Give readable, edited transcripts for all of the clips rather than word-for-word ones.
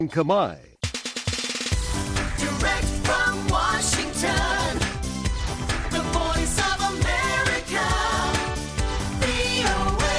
Kamai. Direct from Washington, the voice of America, VOA.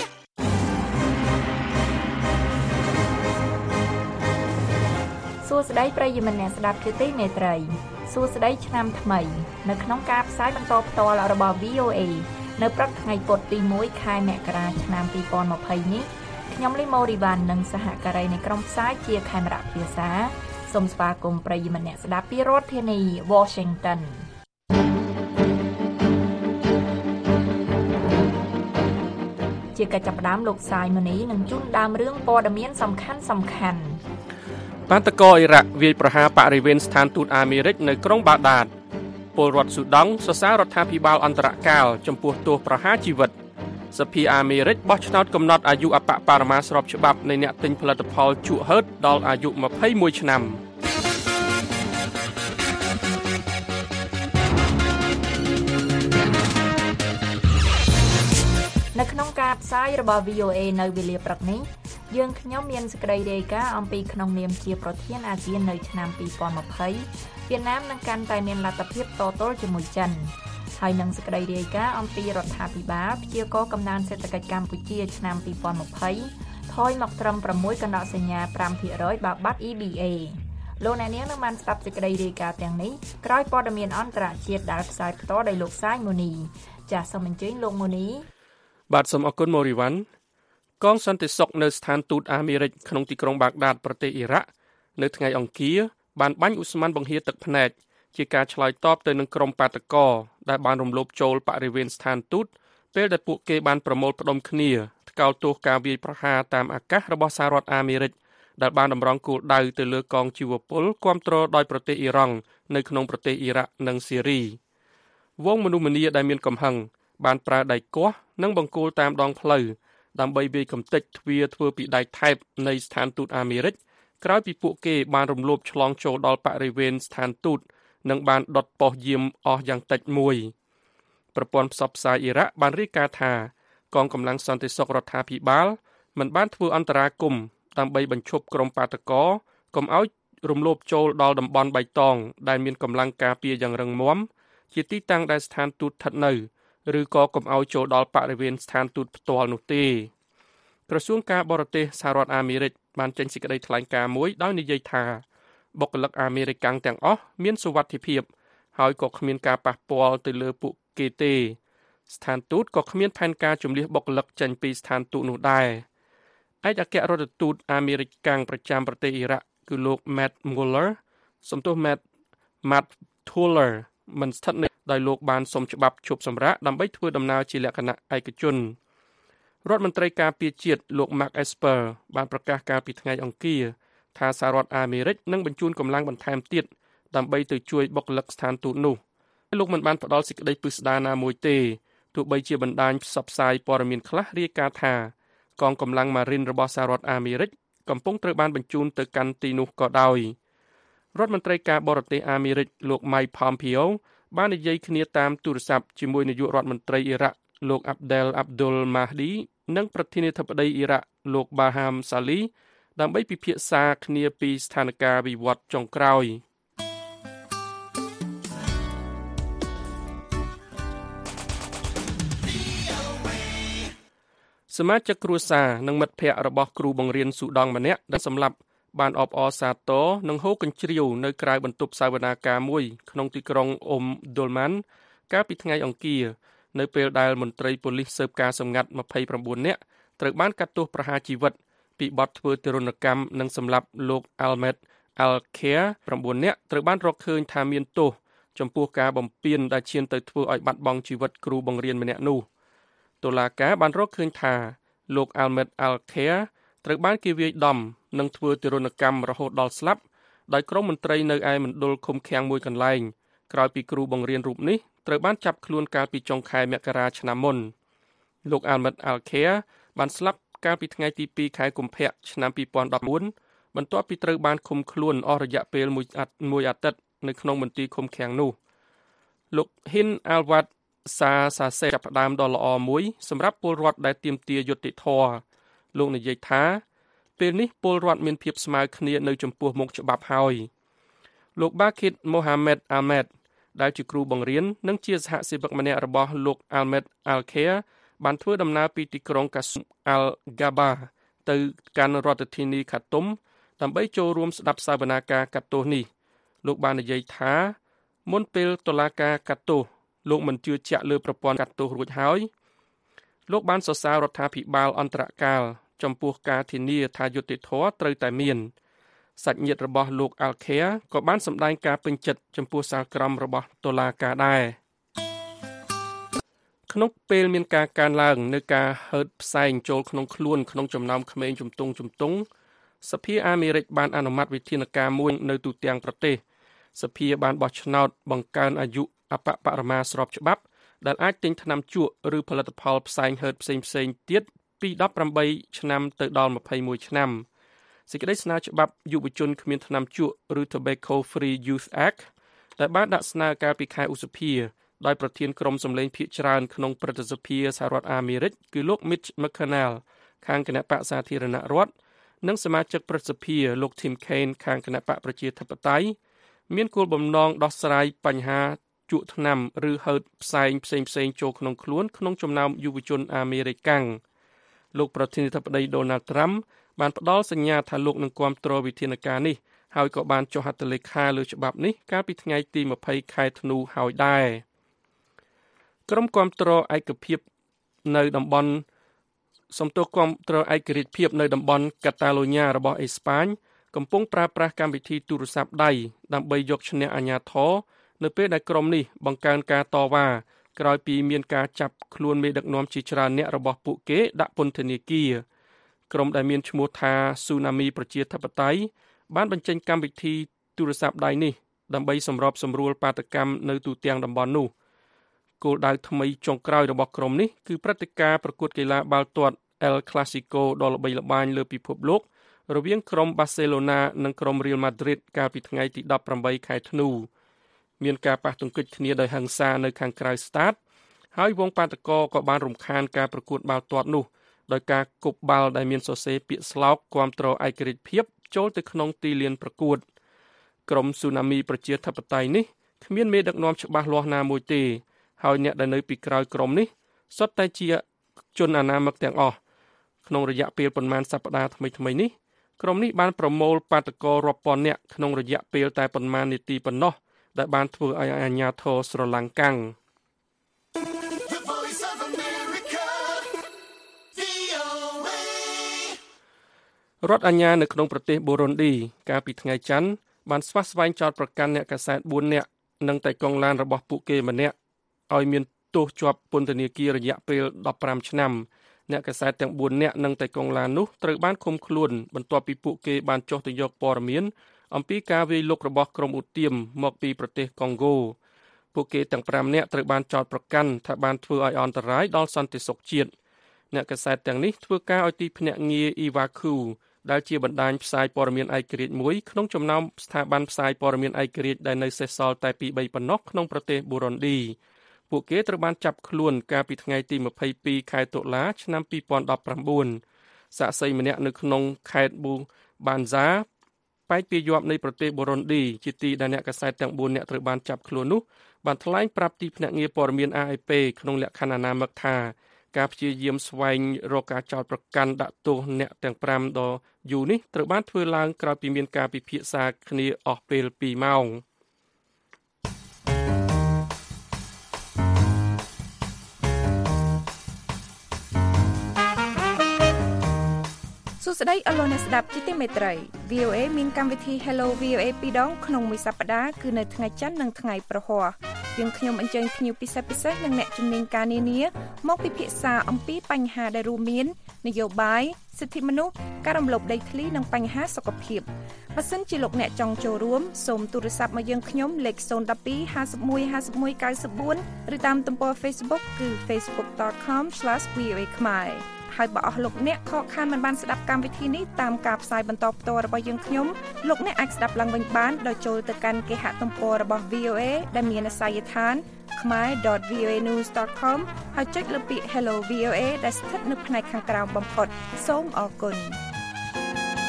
សួស្តីប្រិយមិត្តអ្នកស្ដាប់ជាទីមេត្រីសួស្តីឆ្នាំថ្មីនៅក្នុងការផ្សាយបន្តផ្ទាល់របស់ VOA នៅព្រឹកថ្ងៃពុធទី1ខែមករាឆ្នាំ2020នេះខ្ញុំលីម៉ូរីវ៉ាន់និងសហការីនៃក្រុមផ្សាយជាខេមរៈភាសាសូមស្វាគមន៍ប្រិយមិត្តអ្នកស្ដាប់ពីរដ្ឋធានី Washington ជាកិច្ចចាប់ផ្ដើមលោកសាយម៉ូនីនឹងជូនដើមរឿងព័ត៌មានសំខាន់បានតកអ៊ីរ៉ាក់វាយប្រហារបរិវេណស្ថានទូតអាមេរិកនៅក្រុងបាដាតពលរដ្ឋស៊ូដង់សរសើររដ្ឋាភិបាលអន្តរកាលចំពោះទោសប្រហារជីវិតសភាអាមេរិកបោះឆ្នោតកំណត់អាយុអបបរមាស្របច្បាប់នៃអ្នកទិញផលិតផលជក់ហឺតដល់អាយុ21ឆ្នាំនៅក្នុងការផ្សាយរបស់ VOA នៅវេលាព្រឹកនេះយើងខ្ញុំមានសេចក្តីរាយការណ៍អំពីក្នុងនាមជាប្រធានអាស៊ាននៅឆ្នាំ2020វៀតណាមនឹងកាន់តែមានលទ្ធភាពតទល់ជាមួយចិនហើយនឹងសេចក្តីរាយការណ៍អំពីរដ្ឋាភិបាលព្យាករណ៍កំណើនសេដ្ឋកិច្ចកម្ពុជាឆ្នាំ2020ថយមកត្រឹម 6 កណ្ដោសញ្ញា 5% បើបាត់ EBA លោកអ្នកនាងនឹងបានស្ដាប់សេចក្តីរាយការណ៍ទាំងនេះក្រោយព័ត៌មានអន្តរជាតិដែលផ្សាយផ្ទាល់ដោយលោកសាយម៉ូនីចាសសូមអញ្ជើញលោកម៉ូនីបាទសូមអរគុណម៉ូរីវ៉ាន់កងសន្តិសុខនៅស្ថានទូតអាមេរិកក្នុងទីក្រុងបាក់ដាតប្រទេសអ៊ីរ៉ាក់នៅថ្ងៃអង្គារបានបាញ់ឧស្ម័នបង្ហៀទឹកភ្នែកជាការឆ្លើយតបទៅនឹងក្រុមបាតកោដែលបានរំលោភចូលបរិវេណស្ថានទូតពេលដែលពួកគេបានប្រមូលផ្ដុំគ្នាថ្កោលទោសការវាយប្រហារតាមអាកាសរបស់សហរដ្ឋអាមេរិកដែលបានតម្រង់គោលដៅទៅលើកងជីវពលគាំទ្រដោយប្រទេសអ៊ីរ៉ង់នៅក្នុងប្រទេសអ៊ីរ៉ាក់និងស៊េរីវងមនុស្សម្នាដែលមានកំហឹងបានប្រើដៃគាស់និងបង្គោលតាមដងផ្លូវដើម្បីវាយកំទេចទ្វារធ្វើពីដែកថែបនៃស្ថានទូតអាមេរិកក្រោយពីពួកគេបានរំលោភឆ្លងចូលដល់បរិវេណស្ថានទូតនិងបានដុតប៉ុស្តិ៍យាមអស់យ៉ាងតិចមួយប្រព័ន្ធផ្សព្វផ្សាយអ៊ីរ៉ាក់បានរាយការណ៍ថាកងកម្លាំងសន្តិសុខរដ្ឋាភិបាលមិនបានធ្វើអន្តរាគមន៍ដើម្បីបញ្ឈប់ក្រុមបាតកោកុំឲ្យរំលោភចូលដល់តំបន់បៃតងដែលមានកម្លាំងការពារយ៉ាងរឹងមាំជាទីតាំងដែលស្ថានទូតស្ថិតនៅឬក៏កុំឲ្យចូលដល់បរិវេណស្ថានទូតផ្ទាល់នោះទេក្រសួងការបរទេសសហរដ្ឋអាមេរិកបានចេញសេចក្តីថ្លែងការណ៍មួយដោយនិយាយថាបុគ្គលិកអាមេរិកទាំងអស់មានសុវត្ថិភាពហើយក៏គ្មានការប៉ះពាល់ទៅលើពួកគេទេស្ថានទូតក៏គ្មានផែនការជម្លៀសបុគ្គលិកចេញពីស្ថានទូតនោះដែរឯកអគ្គរដ្ឋទូតអាមេរិកប្រចាំប្រទេសអ៊ីរ៉ាក់គឺលោក Matt Tuller មិនស្ថិតនៅដោយលោកបានសុំច្បាប់ឈប់សម្រាកដើម្បីធ្វើដំណើរជាលក្ខណៈឯកជនរដ្ឋមន្ត្រីការពារជាតិលោក Mark Esper បានប្រកាសកាលពីថ្ងៃអង្គារថាសហរដ្ឋអាមេរិកនឹងបញ្ជូនកម្លាំងបន្ថែមទៀតដើម្បីទៅជួយបុគ្គលិកស្ថានទូតនោះលោកមិនបានផ្ដល់សេចក្តីពិស្ដារណាមួយទេទោះបីជាបណ្ដាញផ្សព្វផ្សាយព័ត៌មានខ្លះរាយការណ៍ថាកងកម្លាំងម៉ារីនរបស់សហរដ្ឋអាមេរិកកំពុងត្រូវបានបញ្ជូនទៅកាន់ទីនោះក៏ដោយរដ្ឋមន្ត្រីការបរទេសអាមេរិកលោក Mike Pompeo បាននិយាយគ្នាតាមទូរស័ព្ទជាមួយនាយករដ្ឋមន្ត្រីអ៊ីរ៉ាក់លោក Abdel Abdul Mahdi និងប្រធានាធិបតីអ៊ីរ៉ាក់លោក Barham Salih ដើម្បីពិភាក្សាគ្នាពីស្ថានភាពវិវត្តចុងក្រោយសមាជិកគ្រួសារនិងមិត្តភ័ក្តិរបស់គ្រូបង្រៀនស៊ូដង់ម្នាក់ដែលសម្លាប់បានអបអរសាទរនិងហូរកញ្ជ្រៀវនៅក្រៅបន្ទប់សវនាការមួយក្នុងទីក្រុងដុលម៉ាន់កាលពីថ្ងៃអង្គារនៅពេលដែលមន្ត្រីប៉ូលីសស៊ើបការសម្ងាត់29នាក់ត្រូវបានកាត់ទោសប្រហារជីវិតពីបទធ្វើទារុណកម្មនិងសម្លាប់លោក Ahmed al-Khair 9នាក់ត្រូវបានរកឃើញថាមានទោសចំពោះការបំពានដែលឈានទៅធ្វើឲ្យបាត់បង់ជីវិតគ្រូបង្រៀនម្នាក់នោះតុលាការបានរកឃើញថាលោក Ahmed al-Khair ត្រូវបានគេវាយដំនិងធ្វើទារុណកម្មរហូតដល់ស្លាប់ដោយក្រុមមន្ត្រីនៅឯមណ្ឌលឃុំឃាំងមួយកន្លែងក្រោយពីគ្រូបង្រៀនរូបនេះត្រូវបានចាប់ខ្លួនកាលពីចុងខែមករាឆ្នាំមុនលោក Ahmed al-Khair បានស្លាប់កាលពីថ្ងៃទី2ខែកុម្ភៈឆ្នាំ2014បន្ទាប់ពីត្រូវបានឃុំខ្លួនអស់រយៈពេលមួយអាទិត្យនៅក្នុងមន្ទីរឃុំឃាំងនោះលោក Hin Alwad សារសេរចាប់ផ្ដើមដ៏ល្អមួយសម្រាប់ពលរដ្ឋដែលទាមទារយុត្តិធម៌លោកនិយាយថាពពេលនេះពលរដ្ឋមានភាពស្មើគ្នានៅចំពោះមុខច្បាប់ហើយលោក Bakit Mohammed Ahmed ដែលជាគ្រូបង្រៀននិងជាសហសេវកម្នាក់របស់លោក Ahmed Al-Khair បានធ្វើដំណើរពីទីក្រុង Qasm Al-Ghabbar ទៅកាន់រដ្ឋធានី Khartoum ដើម្បីចូលរួមស្ដាប់សវនាការកាត់ទោសនេះលោកបាននិយាយថាមុនពេលតុលាការកាត់ទោសលោកមិនជឿជាក់លើប្រព័ន្ធកាត់ទោសរួចហើយលោកបានសរសើររដ្ឋាភិបាលអន្តរកាលចំពោះការធានាថាយុត្តិធម៌ត្រូវតែមានសាច់ញាតិរបស់លោក Al-Khair ក៏បានសម្ដែងការពេញចិត្តចំពោះសាលក្រមរបស់តុលាការដែរក្នុងពេលមានការកើនឡើងនៅការហឺតផ្សែងចូលក្នុងខ្លួនក្នុងចំណោមក្មេងជំទង់សភាអាមេរិកបានអនុម័តវិធានការមួយនៅទូទាំងប្រទេសសភាបានបោះឆ្នោតបង្កើនអាយុអបបរមាស្របច្បាប់ដែលអាចទិញថ្នាំជក់ឬផលិតផលផ្សែងហឺតផ្សេងៗទៀតពី18ឆ្នាំទៅដល់21ឆ្នាំសេចក្តីស្នើច្បាប់យុវជនគ្មានថ្នាំជក់ឬ Tobacco Free Youth Act ដែលបានដាក់ស្នើកាលពីខែឧសភាដោយប្រធានក្រុមសម្លេងភាគច្រើនក្នុងព្រឹទ្ធសភាសហរដ្ឋអាមេរិកគឺលោក Mitch McConnell ខាងគណៈបក្សសាធារណរដ្ឋនិងសមាជិកព្រឹទ្ធសភាលោក Tim Kaine ខាងគណៈបកប្រជាធិបតេយ្យមានគោលបំណងដោះស្រាយបញ្ហាជក់ថ្នាំឬហឺតផ្សែងផ្សេងៗចូលក្នុងខ្លួនក្នុងចំណោមយុវជនអាមេរិកាំងលោកប្រធានាធិបតី Donald Trump បានផ្ដល់សញ្ញាថាលោកនឹងគាំទ្រវិធានការនេះហើយក៏បានចុះហត្ថលេខាលើច្បាប់នេះកាលពីថ្ងៃទី20ខែធ្នូហើយដែរក្រុមគាំទ្រឯកភាពនៅតំបន់គាំទ្រឯករាជ្យភាពនៅតំបន់កាតាឡូញ៉ារបស់អេស្ប៉ាញកំពុងប្រើប្រាស់កម្មវិធីទូរស័ព្ទដៃដើម្បីយកឈ្នះអាជ្ញាធរនៅពេលដែលក្រុមនេះបង្កើនការតវ៉ាក្រោយពីមានការចាប់ខ្លួនមេដឹកនាំជាច្រើនអ្នករបស់ពួកគេដាក់ពន្ធនាគារក្រុមដែលមានឈ្មោះថា Tsunami ប្រជាធិបតេយ្យបានបញ្ចេញកម្មវិធីទូរស័ព្ទដៃនេះដើម្បីសម្របសម្រួលបាតុកម្មនៅទូទាំងតំបន់នោះគោលដៅថ្មីចុងក្រោយរបស់ក្រុមនេះគឺព្រឹត្តិការណ៍ប្រកួតកីឡាបាល់ទាត់ El Clasico ដ៏ល្បីល្បាញលើពិភពលោករវាងក្រុម Barcelona និងក្រុម Real Madrid កាលពីថ្ងៃទី18ខែធ្នូមានការប៉ះទង្គិចគ្នាដោយហិង្សានៅខាងក្រៅស្តាតហើយវងបាតុករក៏បានរំខានការប្រកួតបាល់ទាត់នោះដោយការគប់បាល់ដែលមានសរសេរពាក្យស្លោកគាំទ្រឯករាជ្យភាពចូលទៅក្នុងទីលានប្រកួតក្រុម Tsunami ប្រជាធិបតេយ្យនេះគ្មានមេដឹកនាំច្បាស់លាស់ណាមួយទេហើយអ្នកដែលនៅពីក្រោយក្រុមនេះសុទ្ធតែជាជនអនាមិកទាំងអស់ក្នុងរយៈពេលប៉ុន្មានសប្តាហ៍ថ្មីៗនេះក្រុមនេះបានប្រមូលបាតុកររាប់ពាន់នាក់ក្នុងរយៈពេលតែប៉ុន្មាននាទីប៉ុណ្ណោះដែលបានធ្វើឲ្យអាជ្ញាធរស្រឡាំងកាំងរដ្ឋអាជ្ញានៅក្នុងប្រទេសបូរុនឌីកាលពីថ្ងៃច័ន្ទបានស្វះស្វែងចោទប្រកាន់អ្នកកាសែត4នាក់និងតែកង់ឡានរបស់ពួកគេម្នាក់ឲ្យមានទោសជាប់ពន្ធនាគាររយៈពេល15ឆ្នាំអ្នកកាសែតទាំង4នាក់និងតែកង់ឡាននោះត្រូវបានឃុំខ្លួនបន្ទាប់ពីពួកគេបានចុះទៅយកព័ត៌មានអំពីការវាយលុករបស់ក្រុមឧទាមមកពីប្រទេសកុងហ្គោពួកគេទាំង5នាក់ត្រូវបានចោទប្រកាន់ថាបានធ្វើឲ្យអន្តរាយដល់សន្តិសុខជាតិអ្នកកាសែតទាំងនេះធ្វើការឲ្យទីភ្នាក់ងារ Iwacu ដែលជាបណ្ដាញផ្សាយព័ត៌មានឯករាជ្យមួយក្នុងចំណោមស្ថាប័នផ្សាយព័ត៌មានឯករាជ្យដែលនៅសេសសល់តែ2-3ប៉ុណ្ណោះក្នុងប្រទេសបូរុនឌីពួកគេត្រូវបានចាប់ខ្លួនកាលពីថ្ងៃទី22ខែតុលាឆ្នាំ2019សាក្សីម្នាក់នៅក្នុងខេត្តប៊ូបានហ្សាប៉ែកពីយប់នៃប្រទេសបូរុនឌីជាទីដែលអ្នកកាសែតទាំង4នាក់ត្រូវបានចាប់ខ្លួននោះបានថ្លែងប្រាប់ទីភ្នាក់ងារព័ត៌មាន AFP ក្នុងលក្ខខណ្ឌអនាមិកថាការព្យាយាមស្វែងរកការចោទប្រកាន់ដាក់ទោសអ្នកទាំង5ដ៏យូរនេះត្រូវបានធ្វើឡើងក្រោយពីមានការពិភាក្សាគ្នាអស់ពេល2ម៉ោងសួស្តីអស់លោកអ្នកស្ដាប់ជាទីមេត្រី VOA មានកម្មវិធី Hello VOA 2ដងក្នុងមួយសប្តាហ៍គឺនៅថ្ងៃច័ន្ទនិងថ្ងៃប្រហ័សយើងខ្ញុំអញ្ជើញភ្ញៀវពិសេសនិងអ្នកជំនាញការនានាមកពិភាក្សាអំពីបញ្ហាដែលរួមមាននយោបាយសិទ្ធិមនុស្សការរំលោភដីធ្លីនិងបញ្ហាសុខភាពបើសិនជាលោកអ្នកចង់ចូលរួមសូមទូរស័ព្ទមកយើងខ្ញុំលេខ012 51 51 94ឬតាមទំព័រ Facebook គឺ facebook.com/voa ខ្មែរហើយបើអស់លោកអ្នកខកខានមិនបានស្ដាប់កម្មវិធីនេះតាមការផ្សាយបន្តផ្ទាល់របស់យើងខ្ញុំលោកអ្នកអាចស្ដាប់ឡើងវិញបានដោយចូលទៅកាន់គេហទំព័ររបស់ VOA ដែលមានអាសយដ្ឋាន khmer.voanews.com ហើយចុចលើពាក្យ Hello VOA ដែលស្ថិតនៅផ្នែកខាងក្រោមបំផុតសូមអរគុណ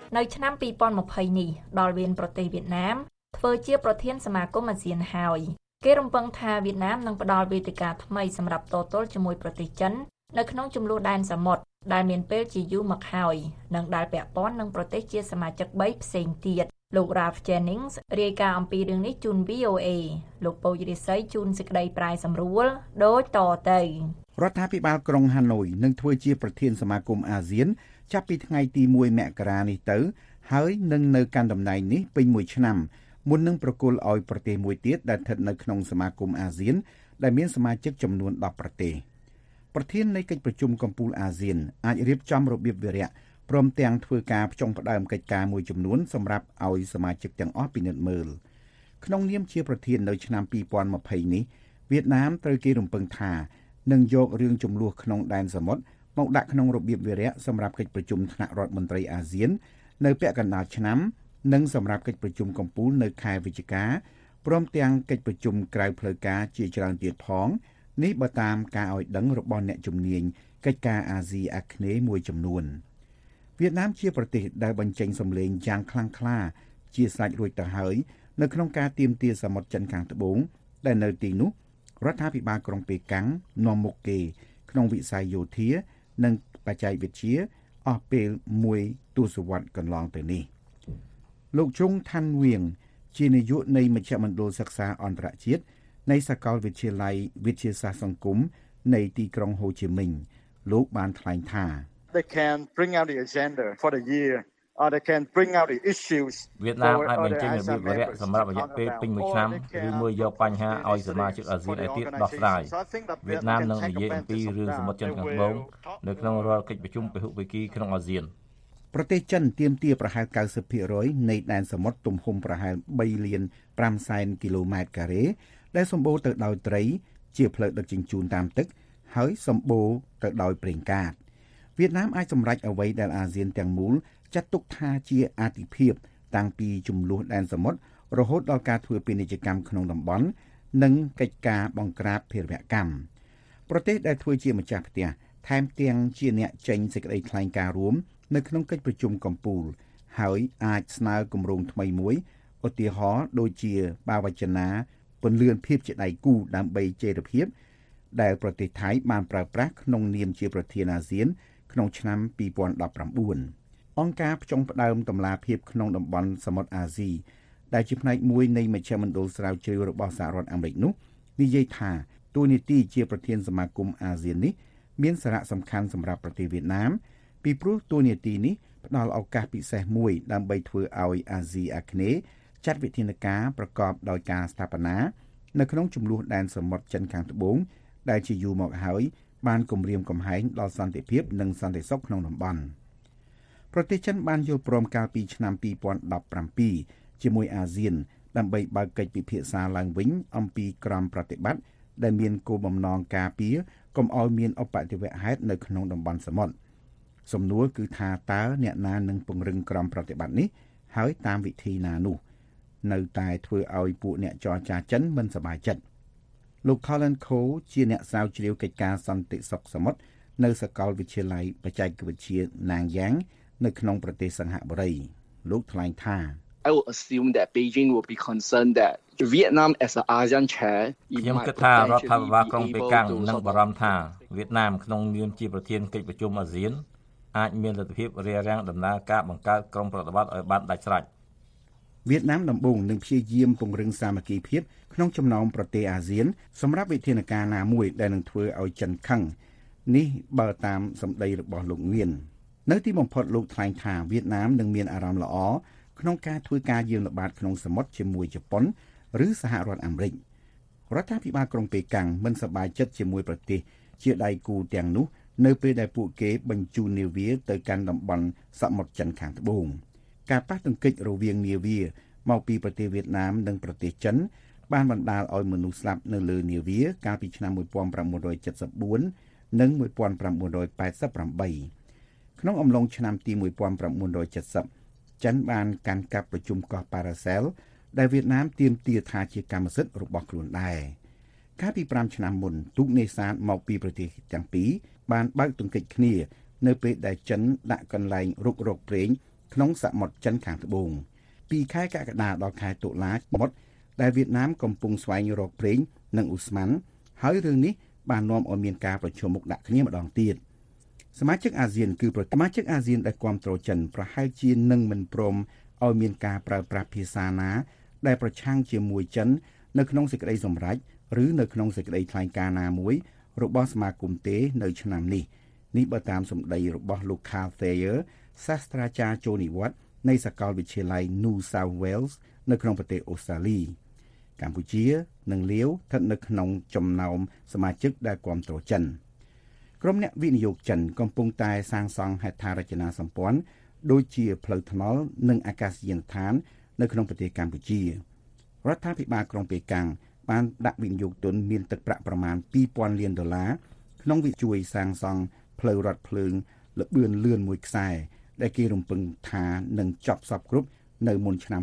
នៅឆ្នាំ2020នេះដល់វៀនប្រទេសវៀតណាមធ្វើជាប្រធានសមាគមអាស៊ានហើយគេរំពឹងថាវៀតណាមនឹងផ្ដល់វេទិកាថ្មីសម្រាប់តទល់ជាមួយប្រទេសចិននៅក្នុងជម្លោះដែនសមុទ្រដែលមានពេលជាយូរមកហើយនិងដែលពាក់ព័ន្ធនឹងប្រទេសជាសមាជិក3ផ្សេងទៀតលោក Ralph Jennings រាយការណ៍អំពីរឿងនេះជូន VOA លោកពូជរិស័យជូនសេចក្តីប្រាយសម្រួលដូចតទៅរដ្ឋាភិបាលក្រុងហាណូយនឹងធ្វើជាប្រធានសមាគមអាស៊ានចាប់ពីថ្ងៃទី1មករានេះទៅហើយនឹងនៅកាន់តំណែងនេះពេញ1ឆ្នាំមុននឹងប្រគល់ឲ្យប្រទេសមួយទៀតដែលស្ថិតនៅក្នុងសមាគមអាស៊ានដែលមានសមាជិកចំនួន10ប្រទេសប្រធាននៃកិច្ចប្រជុំកំពូលអាស៊ានអាចរៀបចំរបៀបវារៈព្រមទាំងធ្វើការផ្ចុងផ្ដើមកិច្ចការមួយចំនួនសម្រាប់ឲ្យសមាជិកទាំងអស់ពិនិត្យមើលក្នុងនាមជាប្រធាននៅឆ្នាំ2020នេះវៀតណាមត្រូវគេរំពឹងថានឹងយករឿងជម្លោះក្នុងដែនសមុទ្រមកដាក់ក្នុងរបៀបវារៈសម្រាប់កិច្ចប្រជុំថ្នាក់រដ្ឋមន្ត្រីអាស៊ាននៅពាក់កណ្ដាលឆ្នាំនិងសម្រាប់កិច្ចប្រជុំកំពូលនៅខែវិច្ឆិកាព្រមទាំងកិច្ចប្រជុំក្រៅផ្លូវការជាច្រើនទៀតផងនេះបើតាមការឲ្យដឹងរបស់អ្នកជំនាញកិច្ចការអាស៊ីអាគ្នេយ៍មួយចំនួនវៀតណាមជាប្រទេសដែលបញ្ចេញសម្លេងយ៉ាងខ្លាំងក្លាជាស្រេចរួចទៅហើយនៅក្នុងការទាមទារសមុទ្រចិនខាងត្បូងដែលនៅទីនោះរដ្ឋាភិបាលក្រុងប៉េកាំងនាំមុខគេក្នុងវិស័យយោធានិងបច្ចេកវិទ្យាអស់ពេលមួយទសវត្សរ៍កន្លងទៅនេះលោកជុងថាន់វៀងជានាយកនៃមជ្ឈមណ្ឌលសិក្សាអន្តរជាតិនៃសាកលវិទ្យាល័យវិទ្យាសាស្ត្រសង្គមនៃទីក្រុងហូជីមិញលោកបានថ្លែងថា They can bring out the agenda for the year or they can bring out the issues វៀតណាមអាចបញ្ចេញរបៀបវារៈសម្រាប់រយៈពេលពេញមួយឆ្នាំឬមើលយកបញ្ហាឲ្យសមាជិកអាស៊ានឯទៀតដោះស្រាយវៀតណាមនឹងនិយាយអំពីរឿងសមុទ្រចិនខាងត្បូងនៅក្នុងរាល់កិច្ចប្រជុំពហុភាគីក្នុងអាស៊ានប្រទេសចិនទាមទារប្រហែល 90% នៃដែនសមុទ្រទំហំប្រហែល 3 លាន 5 សែនគីឡូម៉ែត្រការ៉េដែលសម្បូរទៅដោយត្រីជាផ្លូវដឹកជញ្ជូនតាមទឹកហើយសម្បូរទៅដោយប្រេងកាតវៀតណាមអាចសម្រេចអ្វីដែលអាស៊ានទាំងមូលចាត់ទុកថាជាអាទិភាពតាំងពីចំនួនដែនសមុទ្ររហូតដល់ការធ្វើពាណិជ្ជកម្មក្នុងតំបន់និងកិច្ចការបង្ក្រាបភេរវកម្មប្រទេសដែលធ្វើជាម្ចាស់ផ្ទះថែមទាំងជាអ្នកចេញសេចក្តីថ្លែងការណ៍រួមនៅក្នុងកិច្ចប្រជុំកំពូលហើយអាចស្នើគម្រោងថ្មីមួយឧទាហរណ៍ដូចជាបាវចនាពន្លឿនភាពជាដៃគូដើម្បីចីរភាពដែលប្រទេសថៃបានប្រើប្រាស់ក្នុងនាមជាប្រធានអាស៊ានក្នុងឆ្នាំ2019អង្គការផ្ចុងផ្ដើមតម្លាភាពក្នុងតំបន់សមុទ្រអាស៊ីដែលជាផ្នែកមួយនៃមជ្ឈមណ្ឌលស្រាវជ្រាវរបស់សហរដ្ឋអាមេរិកនោះនិយាយថាតួនាទីជាប្រធានសមាគមអាស៊ាននេះមានសារៈសំខាន់សម្រាប់ប្រទេសវៀតណាមពីព្រោះតួនាទីនេះផ្ដល់ឱកាសពិសេសមួយដើម្បីធ្វើឲ្យអាស៊ីអាគ្នេយ៍ចាត់វិធានការប្រកបដោយការស្ថាបនានៅក្នុងចំនួនដែនសមុទ្រចិនខាងត្បូងដែលជាយូរមកហើយបានគំរាមកំហែងដល់សន្តិភាពនិងសន្តិសុខក្នុងតំបន់ប្រទេសចិនបានយល់ព្រមកាលពីឆ្នាំ2017ជាមួយអាស៊ានដើម្បីបើកកិច្ចពិភាក្សាឡើងវិញអំពីក្រមប្រតិបត្តិដែលមានគោលបំណងការពារកុំឲ្យមានឧបទ្ទវហេតុនៅក្នុងតំបន់សមុទ្រសំណួរគឺថាតើអ្នកណានឹងពង្រឹងក្រមប្រតិបត្តិនេះហើយតាមវិធីណានោះនៅតែធ្វើឲ្យពួកអ្នកចរចាចិនមិនសប្បាយចិត្តលោក Colin Cole ជាអ្នកស្រាវជ្រាវកិច្ចការសន្តិសុខសមុទ្រនៅសាកលវិទ្យាល័យបច្ចេកវិទ្យា Nang Yang នៅក្នុងប្រទេសសិង្ហបុរីលោកថ្លែងថា I would assume that Beijing will be concerned that Vietnam as an ASEAN chair ខ្ញុំគិតថារដ្ឋាភិបាលក្រុងប៉េកាំងនឹងបារម្ភថាវៀតណាមក្នុងនាមជាប្រធានកិច្ចប្រជុំអាស៊ានអាចមានលទ្ធភាពរារាំងដំណើរការបង្កើតក្រុមប្រតិបត្តិឲ្យបានដាច់ស្រេចវៀតណាមដំបូងនឹងព្យាយាមពង្រឹងសាមគ្គីភាពក្នុងចំណោមប្រទេសអាស៊ានសម្រាប់វិធានការណាមួយដែលនឹងធ្វើឲ្យចិនខឹងនេះបើតាមសម្ដីរបស់លោកងៀននៅទីបំផុតលោកថ្លែងថាវៀតណាមនឹងមានអារម្មណ៍ល្អក្នុងការធ្វើការយាមល្បាតក្នុងសមុទ្រជាមួយជប៉ុនឬសហរដ្ឋអាមេរិករដ្ឋាភិបាលក្រុងប៉េកាំងមិនសប្បាយចិត្តជាមួយប្រទេសជាដៃគូទាំងនោះនៅពេលដែលពួកគេបញ្ជូននាវាទៅកាន់តំបន់សមុទ្រចិនខាងត្បូងការប៉ះទង្គិចរវាងនាវាមកពីប្រទេសវៀតណាមនិងប្រទេសចិនបានបណ្ដាលឲ្យមនុស្សស្លាប់នៅលើនាវាកាលពីឆ្នាំ1974និង1988ក្នុងអំឡុងឆ្នាំទី1970ចិនបានកាន់កាប់ប្រជុំកោះប៉ារ៉ាសែលដែលវៀតណាមទាមទារថាជាកម្មសិទ្ធិរបស់ខ្លួនដែរកាលពី5ឆ្នាំមុនទូកនេសាទមកពីប្រទេសទាំងពីរបានបើកទង្គិចគ្នានៅពេលដែលចិនដាក់កន្លែងរុករកប្រេងក្នុងសមុទ្រចិនខាងត្បូងពីខែកក្កដាដល់ខែតុលាមុតដែលវៀតណាមកំពុងស្វែងរកប្រេងនិងឧស្ម័នហើយរឿងនេះបាននាំឲ្យមានការប្រជុំមុខដាក់គ្នាម្ដងទៀតសមាជិកអាស៊ានគឺសមាជិកអាស៊ានដែលគាំទ្រចិនប្រហែលជានឹងមិនព្រមឲ្យមានការប្រើប្រាស់ភាសាណាដែលប្រឆាំងជាមួយចិននៅក្នុងសេចក្តីសម្រេចឬនៅក្នុងសេចក្តីថ្លែងការណ៍ណាមួយរបស់សមាគមទេនៅឆ្នាំនេះបើតាមសម្ដីរបស់លោក Carl Thayer សាស្ត្រាចារ្យចូលនិវត្តន៍នៃសាកលវិទ្យាល័យ New South Wales នៅក្នុងប្រទេសអូស្ត្រាលីកម្ពុជានិងលាវស្ថិតនៅក្នុងចំណោមសមាជិកដែលគាំទ្រចិនក្រុមអ្នកវិនិយោគចិនកំពុងតែសាងសង់ហេដ្ឋារចនាសម្ព័ន្ធដូចជាផ្លូវថ្នល់និងអាកាសយានដ្ឋាននៅក្នុងប្រទេសកម្ពុជារដ្ឋាភិបាលក្រុងប៉េកាំងបានដាក់វិនិយោគទុនមានទឹកប្រាក់ប្រមាណ $2,000 លានក្នុងវិជួយសាងសង់ផ្លូវរថភ្លើងល្បឿនលឿនមួយខ្សែដែលគេរំពឹងថានឹងចប់សពគ្រប់នៅមុនឆ្នាំ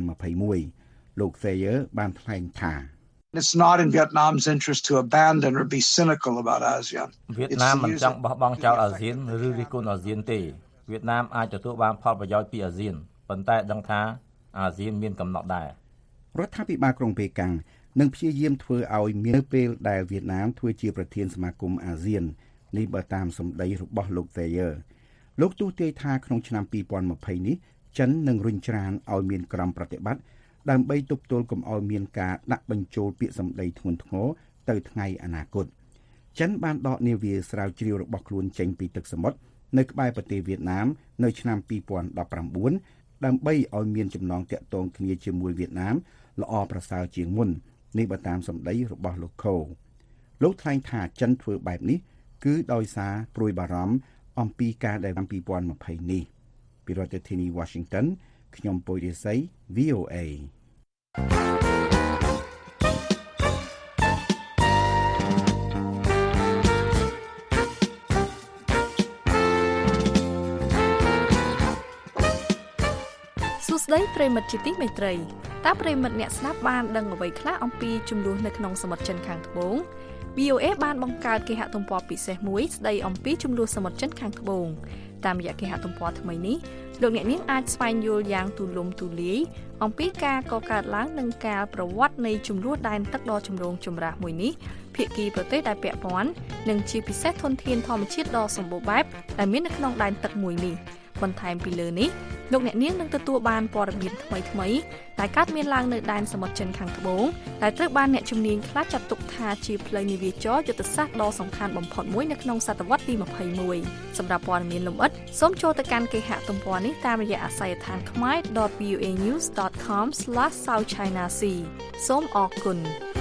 2021លោក Thayer បានថ្លែងថា It's not in Vietnam's interest to abandon or be cynical about ASEAN. វៀតណាមមិនចង់បោះបង់ចោលអាស៊ានឬរិះគន់អាស៊ានទេវៀតណាមអាចទទួលបានផលប្រយោជន៍ពីអាស៊ានប៉ុន្តែដឹងថាអាស៊ានមានកំណត់ដែររដ្ឋាភិបាលក្រុងប៉េកាំងនឹងព្យាយាមធ្វើឲ្យមានពេលដែលវៀតណាមធ្វើជាប្រធានសមាគមអាស៊ាននេះបើតាមសម្ដីរបស់លោក Thayer លោកទូទាយថាក្នុងឆ្នាំ2020នេះចិននឹងរុញច្រានឲ្យមានក្រមប្រតិបត្តិដើម្បីទប់ទល់កុំឲ្យមានការដាក់បញ្ចូលពាក្យសម្ដីធ្ងន់ធ្ងរទៅថ្ងៃអនាគតចិនបានដកនាវាស្រាវជ្រាវរបស់ខ្លួនចេញពីទឹកសមុទ្រនៅក្បែរប្រទេសវៀតណាមនៅឆ្នាំ2019ដើម្បីឲ្យមានចំណងទាក់ទងគ្នាជាមួយវៀតណាមល្អប្រសើរជាងមុននេះបើតាមសម្ដីរបស់លោកខូលោកថ្លែងថាចិនធ្វើបែបនេះគឺដោយសារព្រួយបារម្ភអំពីការដែល2020នេះពីរដ្ឋធានី Washington ខ្ញុំពុយរិស័យ VOA សួស្តីប្រិមិត្តជាទីមេត្រីតើប្រិមិត្តអ្នកស្ដាប់បានដឹងអ្វីខ្លះអំពីចំនួននៅក្នុងសមុទ្រចិនខាងត្បូង VOA បានបង្កើតគេហទំព័រពិសេសមួយស្ដីអំពីចំនួនសមុទ្រចិនខាងត្បូងតាមរយៈគេហទំព័រថ្មីនេះលោកអ្នកនាងអាចស្វែងយល់យ៉ាងទូលំទូលាយអំពីការកកើតឡើងនិងការប្រវត្តិនៃចំនួនដែនទឹកដ៏ចម្រូងចម្រាសមួយនេះភាគីប្រទេសដែលពាក់ព័ន្ធនិងជាពិសេសធនធានធម្មជាតិដ៏សម្បូរបែបដែលមាននៅក្នុងដែនទឹកមួយនេះបន្ថែមពីលើនេះលោកអ្នកនាងនឹងទទួលបានព័ត៌មានថ្មីៗដែលកើតមានឡើងនៅដែនសមុទ្រចិនខាងត្បូងដែលត្រូវបានអ្នកជំនាញខ្លះចាត់ទុកថាជាផ្លូវនាវាចរយុទ្ធសាស្ត្រដ៏សំខាន់បំផុតមួយនៅក្នុងសតវត្សទី21សម្រាប់ព័ត៌មានលម្អិតសូមចូលទៅកាន់គេហទំព័រនេះតាមរយៈអាស័យដ្ឋាន khmer.voanews.com/southchinasea សូមអរគុណ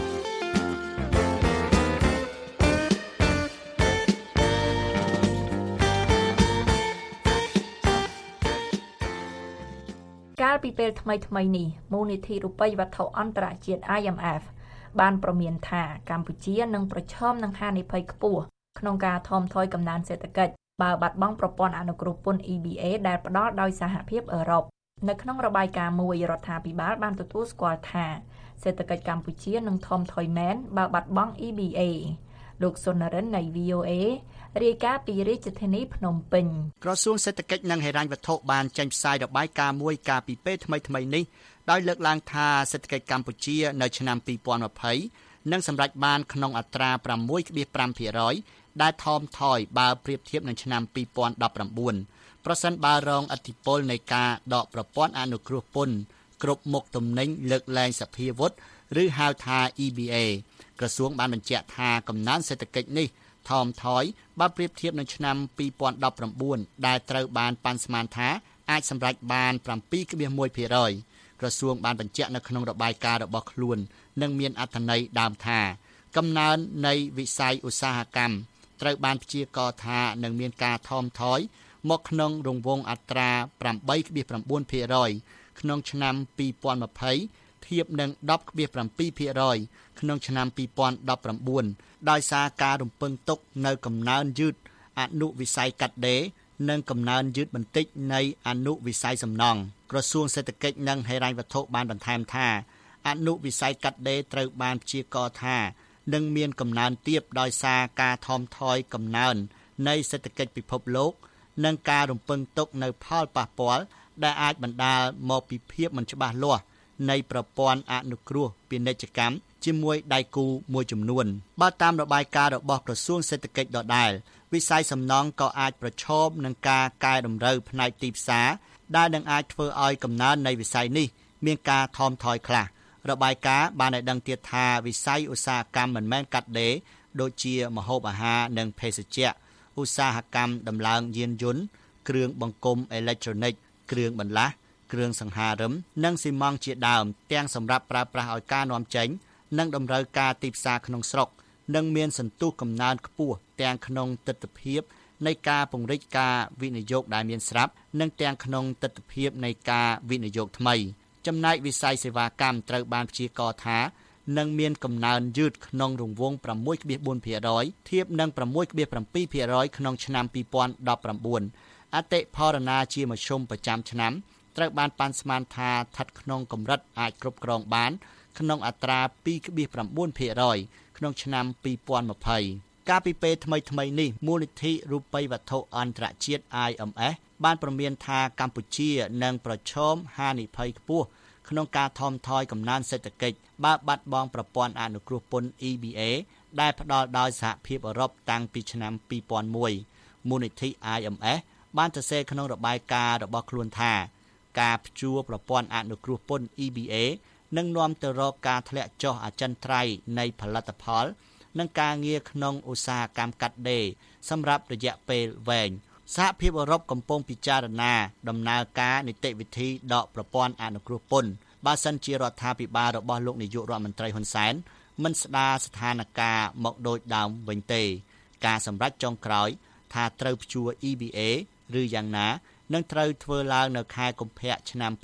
កាលពីពេលថ្មីៗនេះមូលនិធិរូបិយវត្ថុអន្តរជាតិ IMF បានប្រមានថាកម្ពុជានឹងប្រឈមនឹងហានិភ័យខ្ពស់ក្នុងការថមថយកំណើនសេដ្ឋកិច្ចបើបាត់បង់ប្រព័ន្ធអនុគ្រោះពន្ធ EBA ដែលផ្ដល់ដោយសហភាពអឺរ៉ុបនៅក្នុងរបាយការណ៍មួយរដ្ឋាភិបាលបានទទួលស្គាល់ថាសេដ្ឋកិច្ចកម្ពុជានឹងថមថយមែនបើបាត់បង់ EBA លោកសុនរិននៃ VOA រាយការណ៍ពីរាជធានីភ្នំពេញក្រសួងសេដ្ឋកិច្ចនិងហិរញ្ញវត្ថុបានចេញផ្សាយរបាយការណ៍មួយកាលពីពេលថ្មីៗនេះដោយលើកឡើងថាសេដ្ឋកិច្ចកម្ពុជានៅឆ្នាំ2020នឹងសម្រេចបានក្នុងអត្រា 6.5% ដែលថមថយបើប្រៀបធៀបនឹងឆ្នាំ2019ប្រសិនបើរងឥទ្ធិពលនៃការដកប្រព័ន្ធអនុគ្រោះពន្ធគ្រប់មុខទំនិញលើកលែងសភាវុធឬហៅថា EBA ក្រសួងបានបញ្ជាក់ថាកំណើនសេដ្ឋកិច្ចនេះថមថយបើប្រៀបធៀបនឹងឆ្នាំ2019ដែលត្រូវបានប៉ាន់ស្មានថាអាចសម្រេចបាន 7.1% ក្រសួងបានបញ្ជាក់នៅក្នុងរបាយការណ៍របស់ខ្លួននិងមានអត្ថន័យដើមថាកំណើននៃវិស័យឧស្សាហកម្មត្រូវបានព្យាករណ៍ថានឹងមានការថមថយមកក្នុងរង្វង់អត្រា 8.9% ក្នុងឆ្នាំ2020ធៀបនឹង 10.7% ក្នុងឆ្នាំ2019ដោយសារការរំពឹងទុកនៅកំណើនយឺតអនុវិស័យកាត់ដេរនិងកំណើនយឺតបន្តិចនៃអនុវិស័យសំណង់ក្រសួងសេដ្ឋកិច្ចនិងហិរញ្ញវត្ថុបានបន្ថែមថាអនុវិស័យកាត់ដេរត្រូវបានព្យាករណ៍ថានឹងមានកំណើនទាបដោយសារការថមថយកំណើននៃសេដ្ឋកិច្ចពិភពលោកនិងការរំពឹងទុកនៅផលប៉ះពាល់ដែលអាចបណ្ដាលមកពីភាពមិនច្បាស់លាស់នៃប្រព័ន្ធអនុគ្រោះពាណិជ្ជកម្មជាមួយដៃគូមួយចំនួនបើតាមរបាយការណ៍របស់ក្រសួងសេដ្ឋកិច្ចដដែលវិស័យសំណង់ក៏អាចប្រឈមនឹងការកែតម្រូវផ្នែកទីផ្សារដែលនឹងអាចធ្វើឲ្យកំណើននៃវិស័យនេះមានការថមថយខ្លះរបាយការណ៍បានឲ្យដឹងទៀតថាវិស័យឧស្សាហកម្មមិនមែនកាត់ដេរដូចជាម្ហូបអាហារនិងភេសជ្ជៈឧស្សាហកម្មដំឡើងយានយន្តគ្រឿងបង្គុំអេឡិចត្រូនិកគ្រឿងបន្លាស់គ្រឿងសង្ហារឹមនិងស៊ីម៉ង់ជាដើមទាំងសម្រាប់ប្រើប្រាស់ឲ្យការនាំចេញនិងតម្រូវការទីផ្សារក្នុងស្រុកនិងមានសន្ទុះកំណើនខ្ពស់ទាំងក្នុងទិដ្ឋភាពនៃការពង្រីកការវិនិយោគដែលមានស្រាប់និងទាំងក្នុងទិដ្ឋភាពនៃការវិនិយោគថ្មីចំណែកវិស័យសេវាកម្មត្រូវបានព្យាករណ៍ថានឹងមានកំណើនយឺតក្នុងរង្វង់ 6.4% ធៀបនឹង 6.7% ក្នុងឆ្នាំ2019 អតិផរណាជាមធ្យមប្រចាំឆ្នាំត្រូវបានប៉ាន់ស្មានថាស្ថិតក្នុងកម្រិតអាចគ្រប់គ្រងបានក្នុងអត្រា 2.9% ក្នុងឆ្នាំ2020កាលពីពេលថ្មីនេះមូលនិធិរូបិយវត្ថុអន្តរជាតិ IMF បានព្រមានថាកម្ពុជានឹងប្រឈមហានិភ័យខ្ពស់ក្នុងការថមថយកំណើនសេដ្ឋកិច្ចបើបាត់បង់ប្រព័ន្ធអនុគ្រោះពន្ធ EBA ដែលផ្ដល់ដោយសហភាពអឺរ៉ុបតាំងពីឆ្នាំ2001មូលនិធិ IMF បានសរសេរក្នុងរបាយការណ៍របស់ខ្លួនថាការព្យួរប្រព័ន្ធអនុគ្រោះពន្ធ EBA នឹងនាំទៅរកការធ្លាក់ចុះអចិន្ត្រៃយ៍នៃផលិតផលនិងការងារក្នុងឧស្សាហកម្មកាត់ដេរសម្រាប់រយៈពេលវែងសហភាពអឺរ៉ុបកំពុងពិចារណាដំណើរការនីតិវិធីដកប្រព័ន្ធអនុគ្រោះពន្ធបើសិនជារដ្ឋាភិបាលរបស់លោកនាយករដ្ឋមន្ត្រីហ៊ុនសែនមិនស្ដារស្ថានភាពមកដូចដើមវិញទេការសម្រេចចុងក្រោយថាត្រូវព្យួរ EBA ឬយ៉ាងណានឹងត្រូវធ្វើឡើងនៅខែកុម្ភៈឆ្នាំ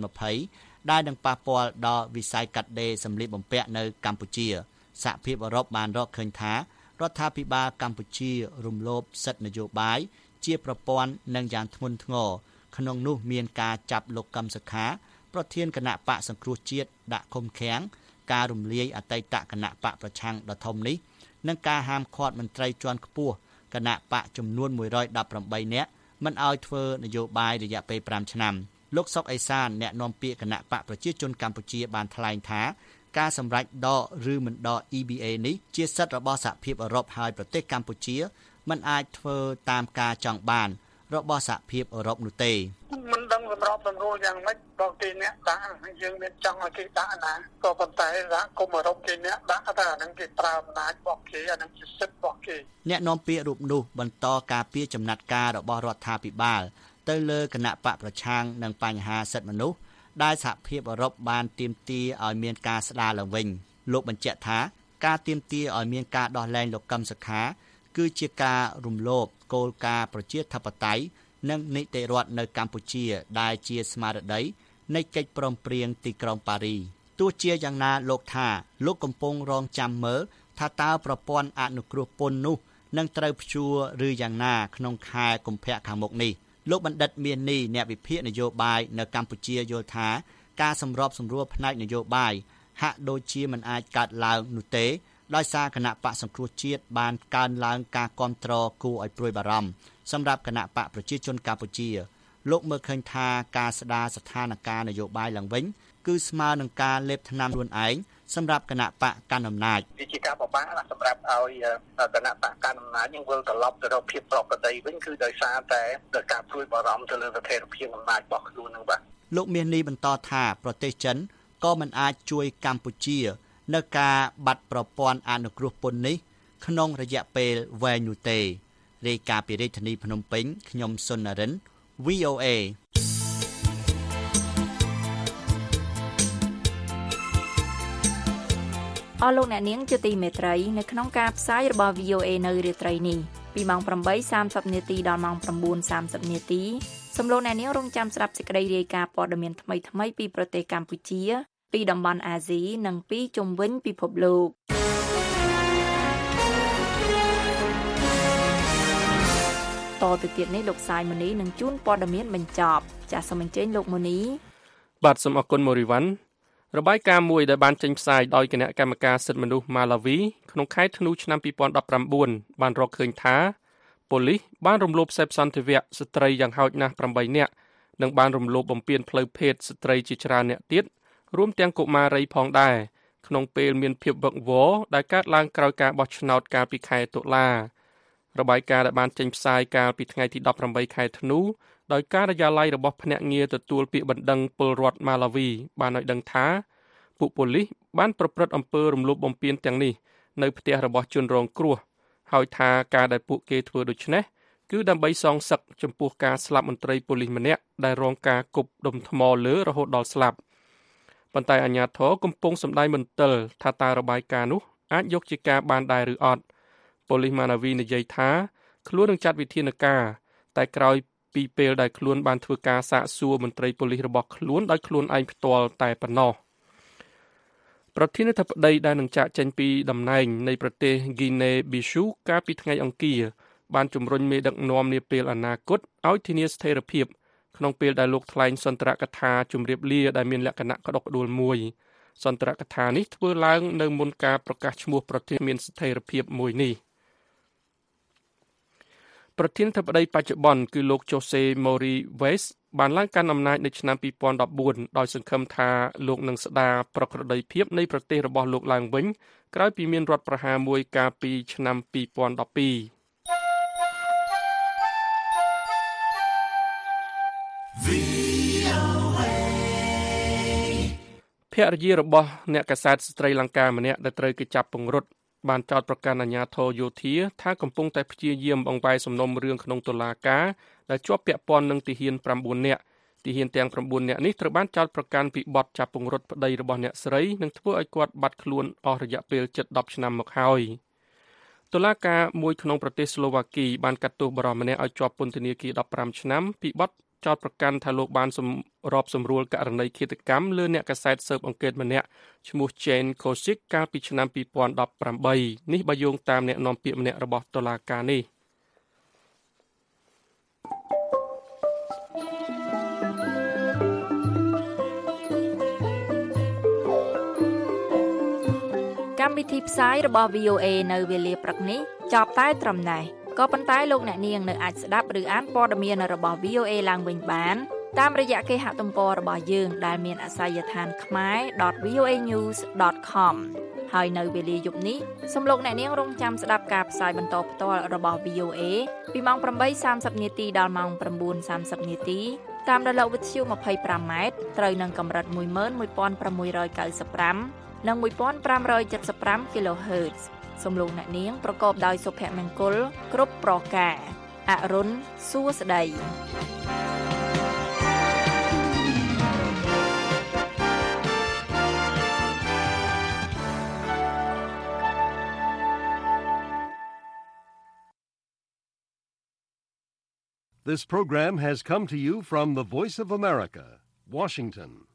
2020ដែលនឹងប៉ះពាល់ដល់វិស័យកាត់ដេរសម្លៀកបំពាក់នៅកម្ពុជាសហភាពអឺរ៉ុបបានរកឃើញថារដ្ឋាភិបាលកម្ពុជារំលោភសិទ្ធិនយោបាយជាប្រព័ន្ធនិងយ៉ាងធ្ងន់ធ្ងរក្នុងនោះមានការចាប់លោកកឹមសុខាប្រធានគណៈបកសង្គ្រោះជាតិដាក់ឃុំឃាំងការរំលាយអតីតគណៈបកប្រឆាំងដ៏ធំនេះនិងការហាមឃាត់មន្ត្រីជាន់ខ្ពស់គណៈបកចំនួន118នាក់មិនឲ្យធ្វើនយោបាយរយៈពេល5ឆ្នាំលោកសុកអេសានអ្នកនាំពាក្យគណៈបកប្រជាជនកម្ពុជាបានថ្លែងថាការសម្រេចដកឬមិនដក EBA នេះជាសិទ្ធិរបស់សហភាពអឺរ៉ុបហើយប្រទេសកម្ពុជាមិនអាចធ្វើតាមការចង់បានរបស់សហភាពអឺរ៉ុបនោះទេមិនដឹងសម្របសម្រួលយ៉ាងម៉េចបើគេអ្នកដាក់យើងមានចង់ឲ្យគេដាក់ណាក៏ប៉ុន្តែសហគមន៍អឺរ៉ុបគេអ្នកដាក់ថាអានឹងគេប្រើអំណាចរបស់គេអានឹងជាសិទ្ធិរបស់គេអ្នកនាំពាក្យរូបនោះបន្តការពារចំណាត់ការរបស់រដ្ឋាភិបាលទៅលើគណៈបកប្រឆាំងនឹងបញ្ហាសិទ្ធិមនុស្សដែលសហភាពអឺរ៉ុបបានទាមទារឲ្យមានការស្ដារឡើងវិញលោកបញ្ជាក់ថាការទាមទារឲ្យមានការដោះលែងលោកកឹមសុខាគឺជាការរំលោភគោលការណ៍ប្រជាធិបតេយ្យនិងនីតិរដ្ឋនៅកម្ពុជាដែលជាស្មារតីនៃកិច្ចព្រមព្រៀងទីក្រុងប៉ារីទោះជាយ៉ាងណាលោកថាលោកកំពុងរងចាំមើលថាតើប្រព័ន្ធអនុគ្រោះពន្ធនោះនឹងត្រូវព្យួរឬយ៉ាងណាក្នុងខែកុម្ភៈខាងមុខនេះលោកបណ្ឌិតមាននីអ្នកវិភាគនយោបាយនៅកម្ពុជាយល់ថាការសម្របសម្រួលផ្នែកនយោបាយហាក់ដូចជាមិនអាចកើតឡើងនោះទេដោយសារគណៈបកសង្គ្រោះជាតិបានកើនឡើងការគាំទ្រគួរឲ្យព្រួយបារម្ភសម្រាប់គណៈបកប្រជាជនកម្ពុជាលោកមើលឃើញថាការស្ដារស្ថានភាពនយោបាយឡើងវិញគឺស្មើនឹងការលេបថ្នាំខ្លួនឯងសម្រាប់គណៈបកកាន់អំណាចវាជាការពិបាកណាស់សម្រាប់ឲ្យគណៈបកកាន់អំណាចនឹងវិលត្រឡប់ទៅរកភាពប្រក្រតីវិញគឺដោយសារតែការព្រួយបារម្ភទៅលើស្ថិរភាពអំណាចរបស់ខ្លួននឹងបាទលោកមាសនេះបន្តថាប្រទេសចិនក៏មិនអាចជួយកម្ពុជានៅការបាត់ប្រព័ន្ធអនុគ្រោះពន្ធនេះក្នុងរយៈពេលវែងនោះទេរាយការណ៍ពីរាជធានីភ្នំពេញខ្ញុំសុននរិន VOA អស់លោកអ្នកនាងជាទីមេត្រីនៅក្នុងការផ្សាយរបស់ VOA នៅរាត្រីនេះពីម៉ោង 8:30 នាទីដល់ម៉ោង 9:30 នាទីសូមលោកអ្នកនាងរងចាំស្ដាប់សេចក្តីរាយការណ៍ព័ត៌មានថ្មីៗពីប្រទេសកម្ពុជាពីតំបន់អាស៊ីនិងពីជុំវិញពិភពលោកតទៅទៀតនេះលោកសាយម៉ូនីនឹងជូនព័ត៌មានបញ្ចប់ចាសសូមអញ្ជើញលោកម៉ូនីបាទសូមអរគុណម៉ូរីវ៉ាន់របាយការណ៍មួយដែលបានចេញផ្សាយដោយគណៈកម្មការសិទ្ធិមនុស្សម៉ាឡាវីក្នុងខែធ្នូឆ្នាំ2019បានរកឃើញថាប៉ូលីសបានរំលោភសេពសន្តិវៈស្ត្រីយ៉ាងហោចណាស់8នាក់និងបានរំលោភបំពានផ្លូវភេទស្ត្រីជាច្រើនអ្នកទៀតរួមទាំងកុមារីផងដែរក្នុងពេលមានភាពវឹកវរដែលកើតឡើងក្រោយការបោះឆ្នោតកាលពីខែតុលារបាយការណ៍ដែលបានចេញផ្សាយកាលពីថ្ងៃទី18ខែធ្នូដោយការិយាល័យរបស់ភ្នាក់ងារទទួលពាក្យបណ្ដឹងពលរដ្ឋម៉ាឡាវីបានឲ្យដឹងថាពួកប៉ូលីសបានប្រព្រឹត្តអំពើរំលោភបំពានទាំងនេះនៅផ្ទះរបស់ជនរងគ្រោះហើយថាការដែលពួកគេធ្វើដូច្នេះគឺដើម្បីសងសឹកចំពោះការស្លាប់មន្ត្រីប៉ូលីសម្នាក់ដែលរងការគប់ដុំថ្មលើរហូតដល់ស្លាប់ប៉ុន្តែអាជ្ញាធរកំពុងសម្ដែងមន្ទិលថាតើរបាយការណ៍នោះអាចយកជាការបានដែរឬអត់ប៉ូលីសម៉ាណាវីនិយាយថាខ្លួននឹងចាត់វិធានការតែក្រោយពីពេលដែលខ្លួនបានធ្វើការសាកសួរមន្ត្រីប៉ូលីសរបស់ខ្លួនដោយខ្លួនឯងផ្ទាល់តែប៉ុណ្ណោះប្រធានាធិបតីដែលនឹងចាកចេញពីតំណែងនៃប្រទេសហ្គីណេប៊ីស៊ូកាលពីថ្ងៃអង្គារបានជំរុញមេដឹកនាំនាពេលអនាគតឲ្យធានាស្ថិរភាពក្នុងពេលដែលលោកថ្លែងសន្ទរកថាជម្រាបលាដែលមានលក្ខណៈក្តុកក្តួលមួយសន្ទរកថានេះធ្វើឡើងនៅមុនការប្រកាសឈ្មោះប្រទេសមានស្ថិរភាពមួយនេះប្រធានាធិបតីបច្ចុប្បន្នគឺលោក Jose Morives បានឡើងកាន់អំណាចនៅឆ្នាំ2014ដោយសង្ឃឹមថាលោកនឹងស្ដារប្រក្រតីភាពនៃប្រទេសរបស់លោកឡើងវិញក្រោយពីមានរដ្ឋប្រហារមួយកាលពីឆ្នាំ2012ភរិយារបស់អ្នកកាសែតស្ត្រីលង្កាម្នាក់ដែលត្រូវគេចាប់ពង្រត់បានចោទប្រកាន់អាជ្ញាធរយោធាថាកំពុងតែព្យាយាមបង្វែរសំណុំរឿងក្នុងតុលាការដែលជាប់ពាក់ព័ន្ធនឹងទាហាន9នាក់ទាហានទាំង9នាក់នេះត្រូវបានចោទប្រកាន់ពីបទចាប់ពង្រត់ប្តីរបស់អ្នកស្រីនិងធ្វើឲ្យគាត់បាត់ខ្លួនអស់រយៈពេលជិត10ឆ្នាំមកហើយតុលាការមួយក្នុងប្រទេសស្លូវ៉ាគីបានកាត់ទោសបរិម្នាក់ឲ្យជាប់ពន្ធនាគារ15ឆ្នាំពីបទចោទប្រកាន់ថាលោកបានសម្របសម្រួលករណីឃាតកម្មលើអ្នកកាសែតស៊ើបអង្កេតម្នាក់ឈ្មោះ Jane Kosick កាលពីឆ្នាំ2018នេះបើយោងតាមអ្នកនាំពាក្យម្នាក់របស់តុលាការនេះកម្មវិធីផ្សាយរបស់ VOA នៅវេលាព្រឹកនេះចប់តែត្រឹមនេះក៏ប៉ុន្តែលោកអ្នកនាងនៅអាចស្ដាប់ឬអានព័ត៌មានរបស់ VOA ឡើងវិញបានតាមរយៈគេហទំព័ររបស់យើងដែលមានអាសយដ្ឋាន khmer.voanews.com ហើយនៅវេលាយប់នេះសូមលោកអ្នកនាងរងចាំស្ដាប់ការផ្សាយបន្តផ្ទាល់របស់ VOA ពីម៉ោង 8:30 នាទីដល់ម៉ោង 9:30 នាទីតាមរលកវិទ្យុ 25M ត្រូវនឹងកម្រិត 11695 និង 1575 kHz សូមលោកអ្នកនាងប្រកបដោយសុភមង្គលគ្រប់ប្រការអរុនសួស្តី This program has come to you from the Voice of America, Washington.